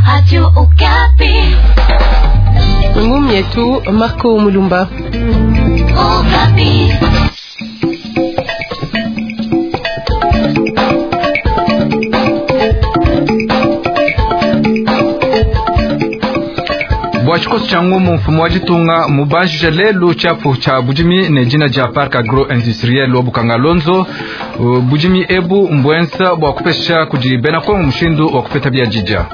Radio Okapi. Ngumi yetu Marco Mulumba. Okapi. Bwachikosi cha ngumu mfumo wa jitunga mubanji jalelo chapo cha Bujimi ne jina ja Park Agro Industriel wa Bukangalonzo. Bujimi ebu mbwensa bwakupesha kujibena kwa mshindu wakupeta bia jija.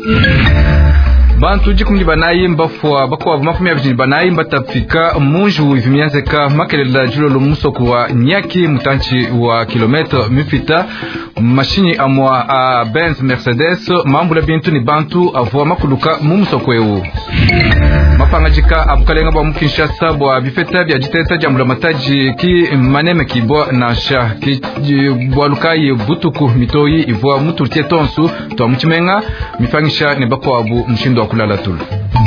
Bantu jikumji banayi mbafwa bakwa makumi abijini banayi mbatafika munju ivimianzeka makelela julo lumusoko wa nyaki mutanchi wa kilometre mifita mashini amwa a Benz Mercedes mambula bintu ni bantu avwa makuluka mumusoko ewu. Mapangajika abukalenga bwa Kinshasa bwa bifeta bya jitesa jamula mataji ki maneme kibwa na sha ki bwa lukai butuku mitoyi ivwa mutu tietonsu to mchimenga mifangisha ne bakwa abu mshindo wa kulala tulu.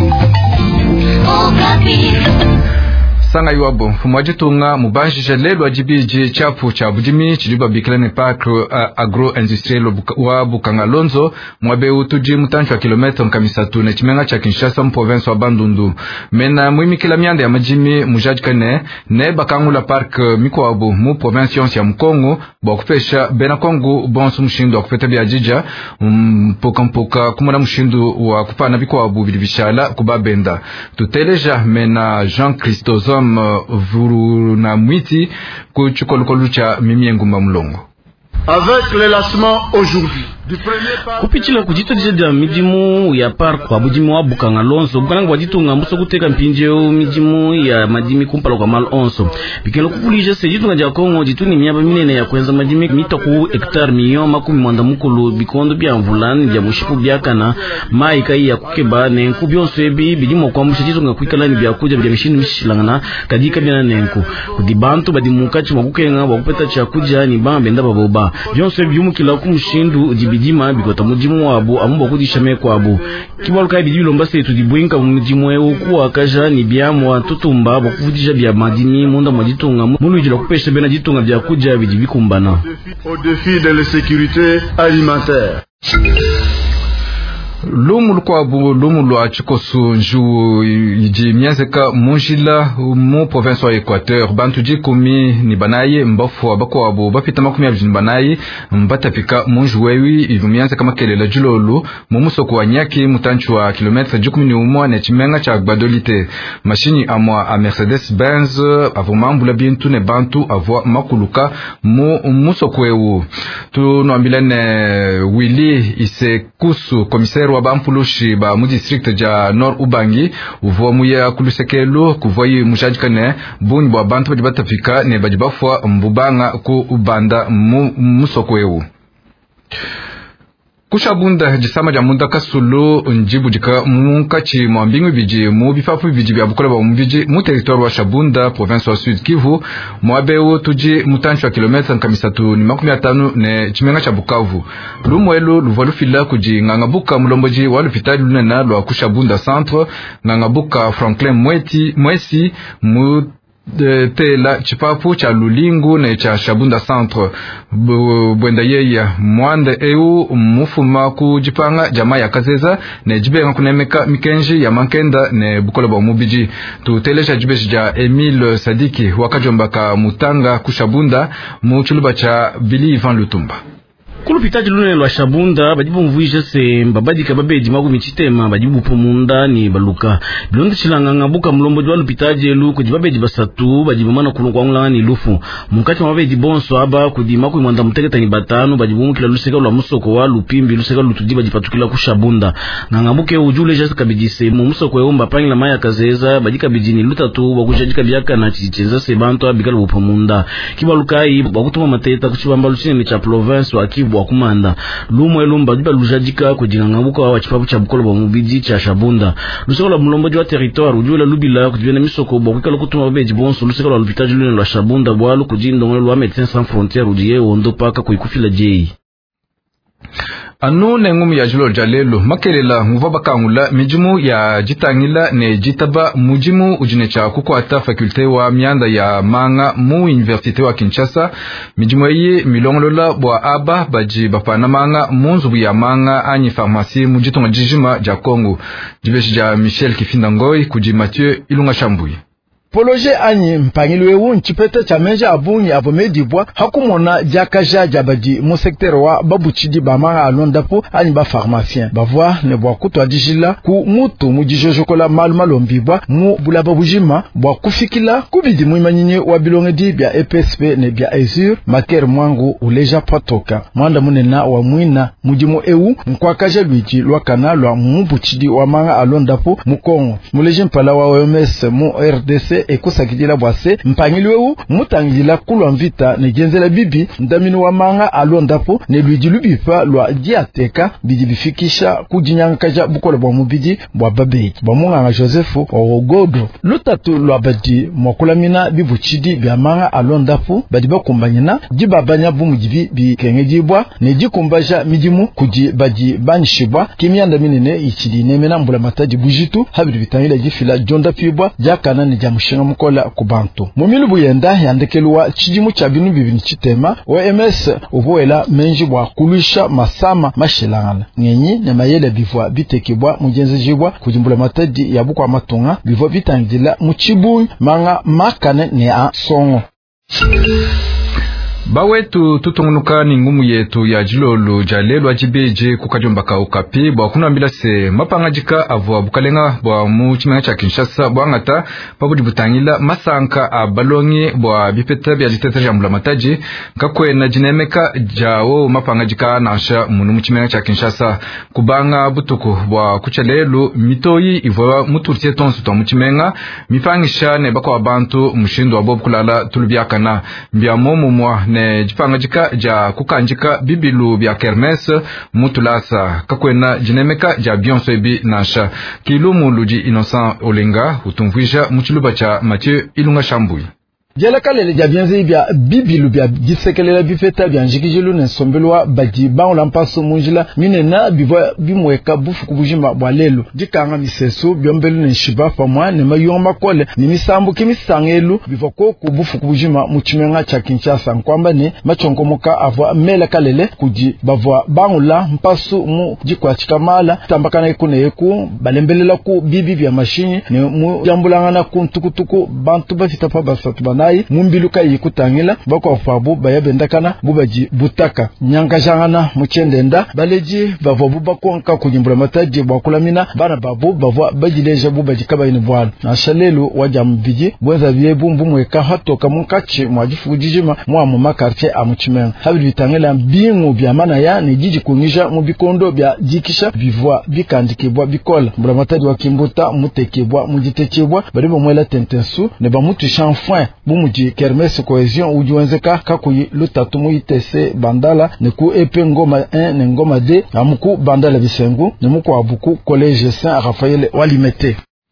Sanga yuabo mfumaji tunga mubanji jalelo ajibiji chapu cha Bujimi chiliba bikilani Park Agro Industriel wa Bukangalonzo mwabe utuji mutanchu wa kilometre mkamisatu na chimenga cha Kinshasa mprovince wa Bandundu mena muimi kila mianda ya majimi mujajikane ne bakangula Park Mikwabu mu province yonsi ya Mkongo bakupesha bena Kongo bonsu mshindu wa kupeta bia jija mpoka kumuna mshindu wa kupana Mikwabu vilibishala kubabenda tuteleja mena Jean Christophe vuru na mwiti kuchukolukolu cha mimi ngumba mulongo. Avec le lancement aujourd'hui kupichila kujitodisha dia midimu ya park kwa Bujimi wa Bukangalonzo bukananga wajitunga mbuso kuteka mpinjeo midimu ya madimi kumpala kwa mal onso bikelo kupulija se jitunga dia Kongo jituni miaba minene ya kwenza madimi mita ku hectare milion makumi mwanda mukulu bikondo bia mvulani bia mushipu bia kana mai kai ya kukeba nenku byonso ebi bidimo kwa musha jitunga kuikalani bia kuja bia mishini mishilangana kadika bia nenku kudibantu badimukachi makukenga wakupeta cha kuja ni bambe ndaba boba byonso ebi yumukila kumushindu bidima bikota mujimu wabo amuba kudishame kwabo kibaluka bidilo mbase tudibwinka mujimu ewo kuwa kaja ni byamwa tutumba bakuvudija bya madini munda mwajitunga mulujila kupesha bena jitunga bya kuja bijibikumbana au défi de la sécurité alimentaire. Lumu lukwabu lumu lwa chikosu nju yiji mianzeka munjila mu province wa Equateur bantu jikumi ni banayi mbafwa bakwabu bafita makumi abijini banayi mbatapika munju wewi ivu mianzeka makelela julolu mumusoko wa nyaki mutanchu wa kilometre jikumi ni umwa ne chimenga cha gbadolite mashini amwa a Mercedes Benz avumambula bintu ne bantu avwa makuluka musoko wewu tunuambilene Willy Isekusu komisaire wa bampulushi ba mu district ja Nord Ubangi uvo muya kulusekelu kuvoyi mujajikane buni bwa bantu bajibatafika ne bajibafwa mbubanga ku ubanda musoko ewu kushabunda jisama ja munda kasulu njibu jika munkachi mwambingu biji mu bifafu biji bya bukola ba mbiji mu territoire wa Shabunda province wa Sud Kivu mwabeu tuji mutanchu wa kilometre nkamisatu ni 50 ne chimenga cha Bukavu lumwelu luvalufila kuji ngangabuka mulomboji wa lupitali lunena lwa kushabunda centre ngangabuka Franklin Mwesi mu tela chipapu cha Lulingu ne cha Shabunda centre bwenda yeya mwande eu mufuma kujipanga jamaa ya Kazeza ne jibenga kunemeka mikenji ya mankenda ne bukola ba mubiji tuteleja jibeshi ja Emile Sadiki wakajombaka mutanga kushabunda mu chuluba cha Billy Van Lutumba kulupitaji lune lwa Shabunda bajibu mvuisha se mbabadika babeji magu michitema bajibu pomunda ni baluka bilonde chilanga ngabuka mlombo jwa lupitaji elu kujibabeji basatu bajibu mana kunu kwa ngulanga ni lufu mukati mabeji bonso aba kudima ku mwanda muteketa ni batanu bajibu mukila luseka lwa musoko wa lupimbi luseka lutudiba jipatukila ku Shabunda ngangabuke ujule jasa kabijise mu musoko eomba pangi la maya Kazeza bajika bijini lutatu bakujajika byaka na chichenza se bantu abikala bupomunda kibalukai bakutuma mateta kuchibamba lusine ni cha province wa Kivu wa kumanda lumo elumba diba lujajika kujingangabuka wa chipapu cha bukolo ba mubiji cha Shabunda luseko la mulombo wa territoire ujula lubila kujibena misoko bakukala kutuma babeji bonso luseko la lupitaji lune lwa Shabunda bwalu kujindongole lwa Médecins Sans Frontières ujiye ondo paka kuikufila jei anu nengumu ya jilo jalelo makelela nguva bakangula mijimu ya jitangila ne jitaba mujimu ujinecha kukwata fakulte wa mianda ya manga mu universite wa Kinshasa. Mijimu yi milongolola bwa aba baji bapana manga munzubu ya manga anyi farmasi mujitonga jijima ja Kongo. Jibeshi ja Michel Kifindangoi kuji Mathieu Ilunga Shambui. Poloje anyi mpangilwe wu nchipete cha menja abunyi abomedibwa hakumona jakaja jabaji mu secteur wa babuchidi bamanga alondapo anyi ba pharmacien bavwa ne bwa kutwa dijila ku mutu mujijojokola malumbibwa mu bulaba bujima bwa kufikila kubidi muimanyinye wa bilongedi bya EPSP ne bya Azur maker mwangu uleja patoka mwanda munena wa mwina mujimu ewu nkwakaja lwiji lwakana lwa mubuchidi wa manga alondapo mu Kongo muleje mpala wa OMS mu RDC ekusakidila bwase mpangiliwewu mutangila kulwa mvita ne genzela bibi ndamini wa manga alondapo ne lwiji lubipa lwa diateka bidi bifikisha kujinyankaja bukola bwa mubidi bwa babeji bwa munganga Josefu Ogodo lutatu lwa badi mwakulamina bibuchidi bya manga alondapo badi bakumbanyina jibabanya bumujibi bikengejibwa ne jikumbaja mijimu kuji badi banishibwa kimyanda minene ichidi nemena mbula mataji bujitu habiri bitangila jifila jonda pibwa jakana ne jamushinga mukola kubantu mumilu buyenda yandekelwa chijimu cha binu bibini chitema OMS ubuela menji bwa kulisha masama mashilangana ngenyi ne mayele bivwa bitekibwa mujenze jibwa kujimbula mataji ya bukwa matunga bivwa bitangila muchibu manga makane ne a songo. Bawetu tutungunuka ni ngumu yetu ya jilolo jalelo ajibeje kukajombaka ukapi bwa kunambila se mapangajika avwa bukalenga bwa muchimanga cha Kinshasa bwa ngata pabudi butangila masanka abalongi bwa bipeta bya litete jambula mataji kakwena jinemeka jao mapangajika nasha munu muchimanga cha Kinshasa kubanga butuku bwa kuchalelo mitoyi ivwa muturtie tonsu to muchimanga mifangisha ne bakwa abantu mushindo abo kulala tulubyakana mbyamo mumwa ne jipangajika ja kukanjika bibilu bya kermes mutulasa kakwena jinemeka ja bionso ebi nasha kilumu luji Innocent Olenga utumvisha muchiluba cha Mathieu Ilunga Shambui. Jela kalele jabienze bya bibilu bya gisekelela bifeta bya njikijilu ne sombelwa badi ba olampaso munjila minena bivwa bimweka bufu kubujima bwa lelo dikanga miseso byombelu ne shiba pamwa ne mayoma kole ni misambu kimisangelu bivwa ko kubufu kubujima muchimenga cha Kinshasa nkwamba ne machonkomoka avwa mela kalele kuji bavwa bangula mpaso mu jikwa chikamala tambakana ikune yeku balembelela ku bibi bya mashini ne mu jambulangana ku ntukutuku bantu bafita pa basatu bana mumbiluka yikutangila bako fabu bayabendakana bubaji butaka nyanga jangana muchendenda baleji bavo bubakonka kujimbula mataji bakulamina bana babu bavo bajileja bubaji kabayini bwana ashalelu wajambiji bwenza byebu mbumweka hatoka munkachi mwajifujijima mwa mu makartie amuchimenga habili bitangela bingu bya mana ya ne jiji kungisha mu bikondo bya jikisha bivwa bikandikibwa bikola mbula mataji wa kimbuta mutekebwa mujitekebwa bari bomwela tentensu ne bamutu chanfin muji kermesse cohesion ujuenzeka kakuyi lutatu mu ITC bandala neku epe ngoma 1 ne ngoma 2 amuku bandala bisengu nemuku abuku collège Saint Raphaël walimete.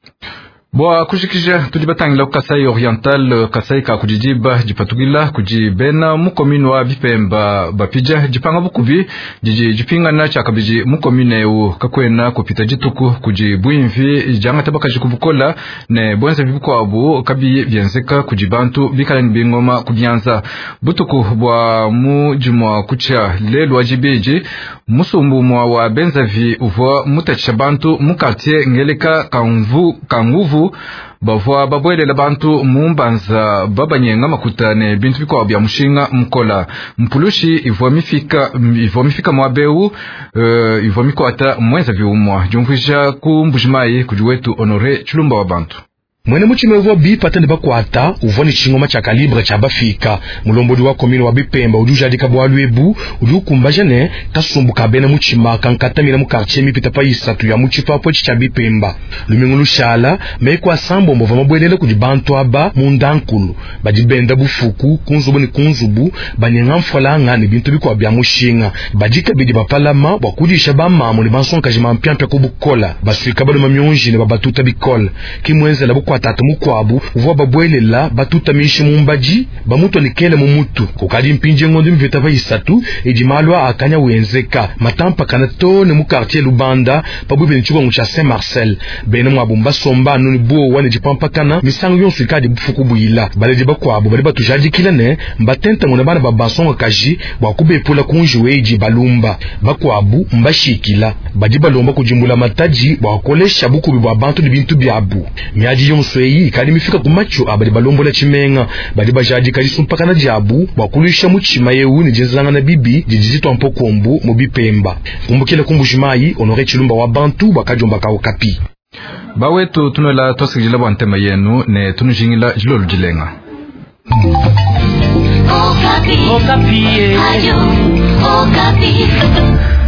Bwa kushikija tulibatangila Kasai Oriental Kasai ka kujijiba jipatugila kujibena mukomino wa bipemba bapija jipanga bukubi jipinga na chakabiji mukomine u kakwena kupita jituku kujibwimvi janga tabaka jikubukola ne bwenza bibuko abu kabi byenzeka kujibantu bikalani bingoma kubyanza butuku bwa mujimwa kucha lelo wajibeji musumbu mwa wa benzavi uvo mutacha bantu mukartie ngeleka kanguvu bavwa babwele labantu mumbanza babanyenga makutane bintu biko bya mushinga mkola mpulushi ivwa mifika mwabeu ivwa mikwata mwenza viumwa jumvisha kumbujimayi kujuwetu Honore Chulumba wa bantu mwene muchimevo bi patende bakwata uvoni chingoma cha kalibre cha bafika mulombodi wa komine wa bipemba udujadika bwa lwebu udukumbajane kasumbuka bena muchima kankatamira mu quartier mipita pa isatu ya muchifapo cha bipemba lumengu lushala mekwa sambo mbova mabwelele kujibantu aba mundankulu badibenda bufuku kunzubu ni kunzubu banyenga mfolanga ni bintu biko bya mushinga badika bidi bapalama bakudisha bamamu ni bansonka jima mpiampa kubukola baswika bado mamyonji ne babatuta bikola kimwenze la atatu mukwabu uva babwelela batutamishi mumbaji bamutu alikele mumutu kukadi mpinje ngondi mveta vaisatu ejimalwa akanya wenzeka matampa kana tone mu quartier Lubanda pabube nchuko cha Saint-Marcel bene mwabumba somba nuni bo wane jipampa kana misango yonsu ikadi bufuku buila bale diba kwabu bale batujaji kilane mbatenta ngona bana babasonga kaji bakube pula kunjuwe eji balumba bakwabu mbashikila badi balomba kujimbula mataji bakolesha buku bwa bantu libintu byabu miaji yonsu eyi kadi mifika kumacho abadi balombola chimenga badi bajaji kadi sumpaka na jabu bakulisha muchima yewu ni jenzanga na bibi jijizito ampo kombu mobipemba kumbukile kumbujimayi Honore Chilumba wa Bantu bakajomba ka Okapi bawetu tunola tosikijila bwantema yenu ne tunujingila jilolu jilenga Okapi. Okapi. Ayo, Okapi.